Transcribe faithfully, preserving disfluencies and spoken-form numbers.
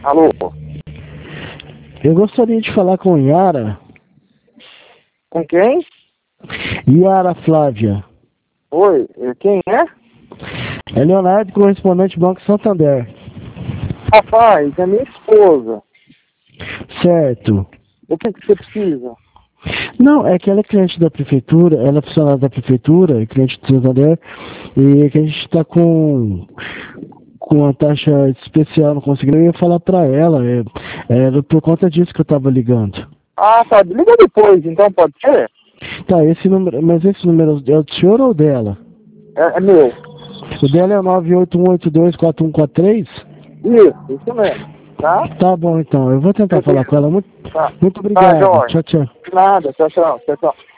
Alô? Eu gostaria de falar com Yara. Com quem? Yara Flávia. Oi, eh, quem é? É Leonardo, correspondente Banco Santander. Rapaz, é minha esposa. Certo. O que, que você precisa? Não, é que ela é cliente da prefeitura, ela é funcionária da prefeitura, é cliente do Santander, e que a gente está com, com uma taxa especial, não conseguiu. Eu ia falar para ela, é, era por conta disso que eu estava ligando. Ah, tá. Liga depois, então, pode ser? Tá, esse número, mas esse número é o do senhor ou dela? É, é meu. O dela é o nove oito um oito dois quatro um quatro três? Isso, isso mesmo. Tá? Tá bom, então. Eu vou tentar falar Beleza. com ela. Muito, Tá. muito Tá, obrigado. Jorge. Tchau, tchau. De nada. Tchau, tchau. Tchau, tchau.